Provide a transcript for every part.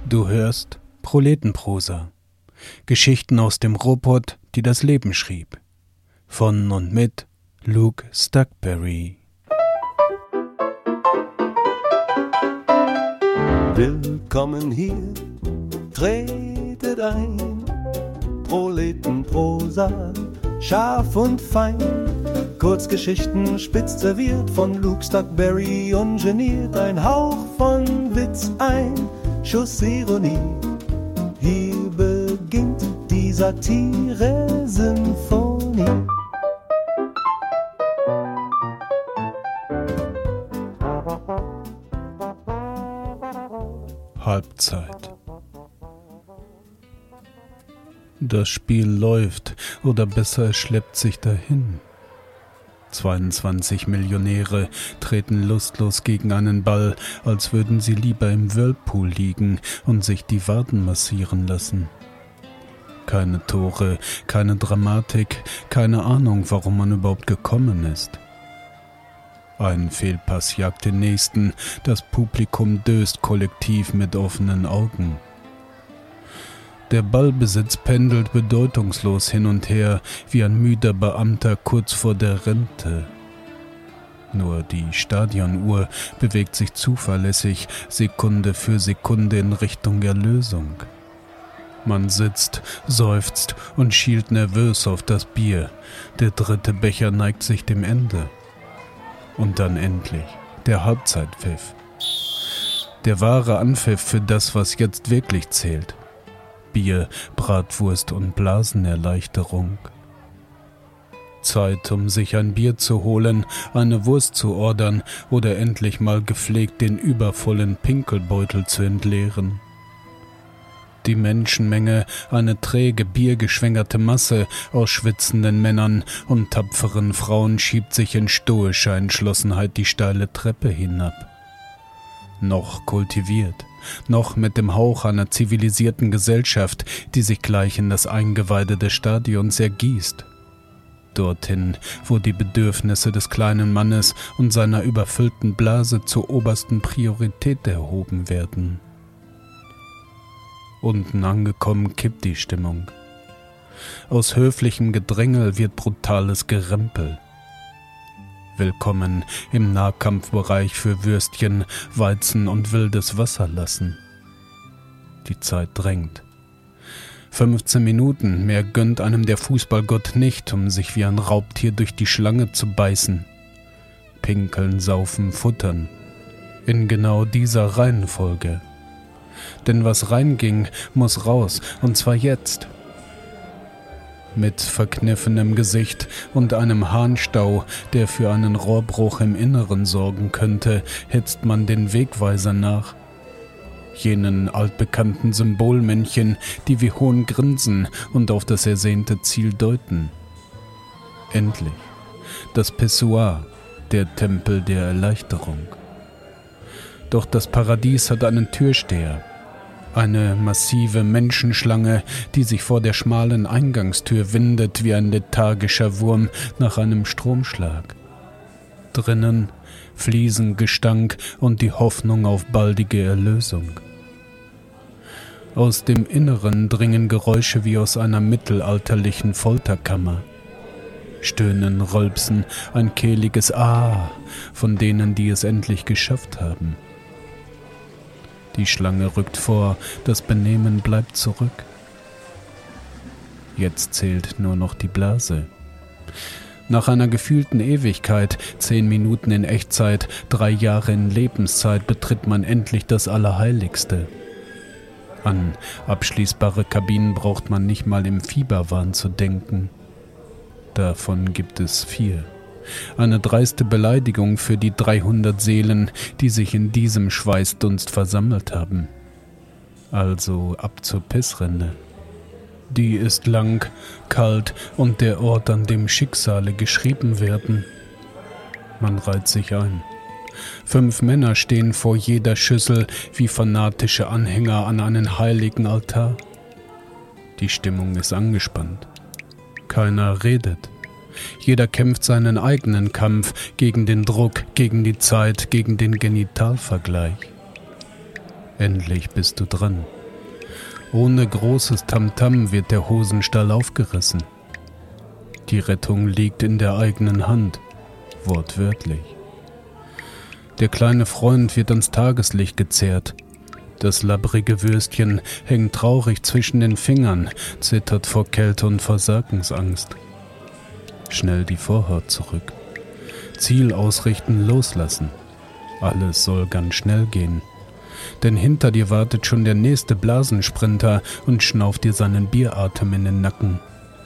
Du hörst Proletenprosa. Geschichten aus dem Robot, die das Leben schrieb. Von und mit Luke Stuckberry. Willkommen hier, tretet ein. Proletenprosa, scharf und fein. Kurzgeschichten spitz serviert von Luke Stuckberry, ungeniert, ein Hauch von Witz, ein Schuss Ironie. Hier beginnt die Satire-Symphonie. Halbzeit. Das Spiel läuft, oder besser es schleppt sich dahin. 22 Millionäre treten lustlos gegen einen Ball, als würden sie lieber im Whirlpool liegen und sich die Waden massieren lassen. Keine Tore, keine Dramatik, keine Ahnung, warum man überhaupt gekommen ist. Ein Fehlpass jagt den nächsten, das Publikum döst kollektiv mit offenen Augen. Der Ballbesitz pendelt bedeutungslos hin und her, wie ein müder Beamter kurz vor der Rente. Nur die Stadionuhr bewegt sich zuverlässig, Sekunde für Sekunde in Richtung Erlösung. Man sitzt, seufzt und schielt nervös auf das Bier. Der dritte Becher neigt sich dem Ende. Und dann endlich der Halbzeitpfiff. Der wahre Anpfiff für das, was jetzt wirklich zählt. Bier, Bratwurst und Blasenerleichterung. Zeit, um sich ein Bier zu holen, eine Wurst zu ordern oder endlich mal gepflegt den übervollen Pinkelbeutel zu entleeren. Die Menschenmenge, eine träge, biergeschwängerte Masse aus schwitzenden Männern und tapferen Frauen schiebt sich in stoischer Entschlossenheit die steile Treppe hinab. Noch kultiviert, noch mit dem Hauch einer zivilisierten Gesellschaft, die sich gleich in das Eingeweide des Stadions ergießt. Dorthin, wo die Bedürfnisse des kleinen Mannes und seiner überfüllten Blase zur obersten Priorität erhoben werden. Unten angekommen kippt die Stimmung. Aus höflichem Gedrängel wird brutales Gerempel. Willkommen im Nahkampfbereich für Würstchen, Weizen und wildes Wasserlassen. Die Zeit drängt. 15 Minuten, mehr gönnt einem der Fußballgott nicht, um sich wie ein Raubtier durch die Schlange zu beißen. Pinkeln, saufen, futtern. In genau dieser Reihenfolge. Denn was reinging, muss raus, und zwar jetzt. Mit verkniffenem Gesicht und einem Harnstau, der für einen Rohrbruch im Inneren sorgen könnte, hetzt man den Wegweiser nach. Jenen altbekannten Symbolmännchen, die wie Hohn grinsen und auf das ersehnte Ziel deuten. Endlich. Das Pissoir, der Tempel der Erleichterung. Doch das Paradies hat einen Türsteher. Eine massive Menschenschlange, die sich vor der schmalen Eingangstür windet wie ein lethargischer Wurm nach einem Stromschlag. Drinnen Fliesengestank und die Hoffnung auf baldige Erlösung. Aus dem Inneren dringen Geräusche wie aus einer mittelalterlichen Folterkammer. Stöhnen, Rülpsen, ein kehliges Ah von denen, die es endlich geschafft haben. Die Schlange rückt vor, das Benehmen bleibt zurück. Jetzt zählt nur noch die Blase. Nach einer gefühlten Ewigkeit, 10 Minuten in Echtzeit, 3 Jahre in Lebenszeit, betritt man endlich das Allerheiligste. An abschließbare Kabinen braucht man nicht mal im Fieberwahn zu denken. Davon gibt es 4. Eine dreiste Beleidigung für die 300 Seelen, die sich in diesem Schweißdunst versammelt haben. Also ab zur Pissrinne. Die ist lang, kalt und der Ort, an dem Schicksale geschrieben werden. Man reiht sich ein. 5 Männer stehen vor jeder Schüssel wie fanatische Anhänger an einen heiligen Altar. Die Stimmung ist angespannt. Keiner redet. Jeder kämpft seinen eigenen Kampf gegen den Druck, gegen die Zeit, gegen den Genitalvergleich. Endlich bist du dran. Ohne großes Tamtam wird der Hosenstall aufgerissen. Die Rettung liegt in der eigenen Hand, wortwörtlich. Der kleine Freund wird ans Tageslicht gezerrt. Das labbrige Würstchen hängt traurig zwischen den Fingern, zittert vor Kälte und Versagensangst. Schnell die Vorhaut zurück. Ziel ausrichten, loslassen. Alles soll ganz schnell gehen. Denn hinter dir wartet schon der nächste Blasensprinter und schnauft dir seinen Bieratem in den Nacken.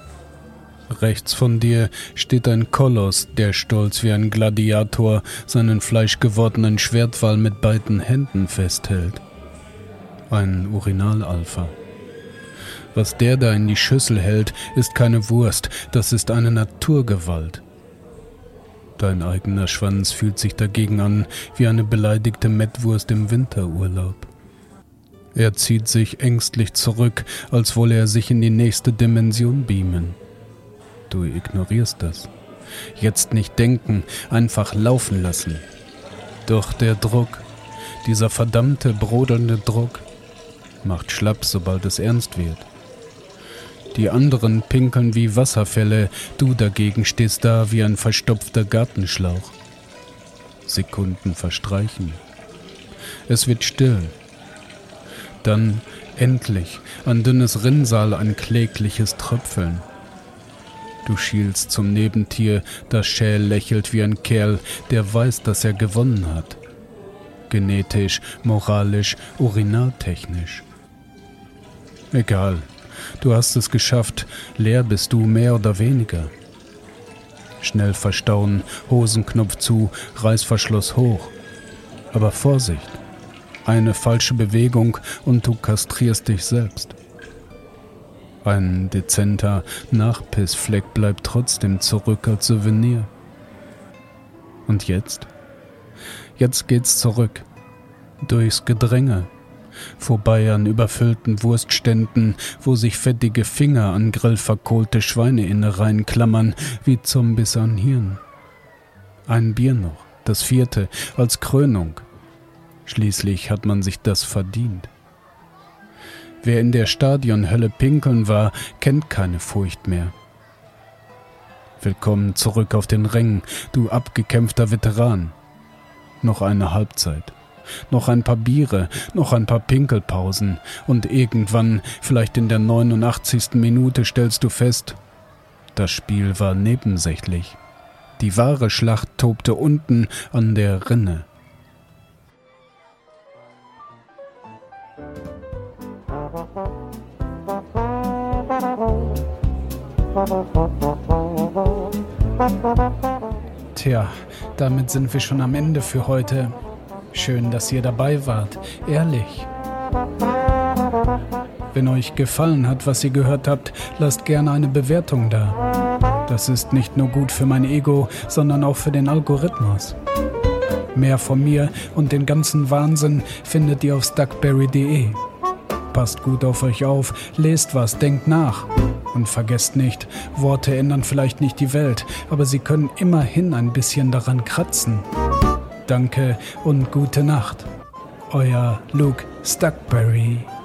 Rechts von dir steht ein Koloss, der stolz wie ein Gladiator seinen fleischgewordenen Schwertwall mit beiden Händen festhält. Ein Urinalalpha. Was der da in die Schüssel hält, ist keine Wurst, das ist eine Naturgewalt. Dein eigener Schwanz fühlt sich dagegen an wie eine beleidigte Mettwurst im Winterurlaub. Er zieht sich ängstlich zurück, als wolle er sich in die nächste Dimension beamen. Du ignorierst das. Jetzt nicht denken, einfach laufen lassen. Doch der Druck, dieser verdammte, brodelnde Druck, macht schlapp, sobald es ernst wird. Die anderen pinkeln wie Wasserfälle, du dagegen stehst da wie ein verstopfter Gartenschlauch. Sekunden verstreichen. Es wird still. Dann, endlich, an dünnes Rinnsal ein klägliches Tröpfeln. Du schielst zum Nebentier, das schäl lächelt wie ein Kerl, der weiß, dass er gewonnen hat. Genetisch, moralisch, urinaltechnisch. Egal. Du hast es geschafft, leer bist du mehr oder weniger. Schnell verstauen, Hosenknopf zu, Reißverschluss hoch. Aber Vorsicht, eine falsche Bewegung und du kastrierst dich selbst. Ein dezenter Nachpissfleck bleibt trotzdem zurück als Souvenir. Und jetzt? Jetzt geht's zurück, durchs Gedränge. Vorbei an überfüllten Wurstständen, wo sich fettige Finger an grillverkohlte Schweineinnereien klammern, wie Zombies an Hirn. Ein Bier noch, das 4. als Krönung. Schließlich hat man sich das verdient. Wer in der Stadionhölle pinkeln war, kennt keine Furcht mehr. Willkommen zurück auf den Rängen, du abgekämpfter Veteran. Noch eine Halbzeit. Noch ein paar Biere, noch ein paar Pinkelpausen und irgendwann, vielleicht in der 89. Minute, stellst du fest, das Spiel war nebensächlich. Die wahre Schlacht tobte unten an der Rinne. Tja, damit sind wir schon am Ende für heute. Schön, dass ihr dabei wart, ehrlich. Wenn euch gefallen hat, was ihr gehört habt, lasst gerne eine Bewertung da. Das ist nicht nur gut für mein Ego, sondern auch für den Algorithmus. Mehr von mir und den ganzen Wahnsinn findet ihr auf stuckberry.de. Passt gut auf euch auf, lest was, denkt nach. Und vergesst nicht, Worte ändern vielleicht nicht die Welt, aber sie können immerhin ein bisschen daran kratzen. Danke und gute Nacht. Euer Luke Stuckberry.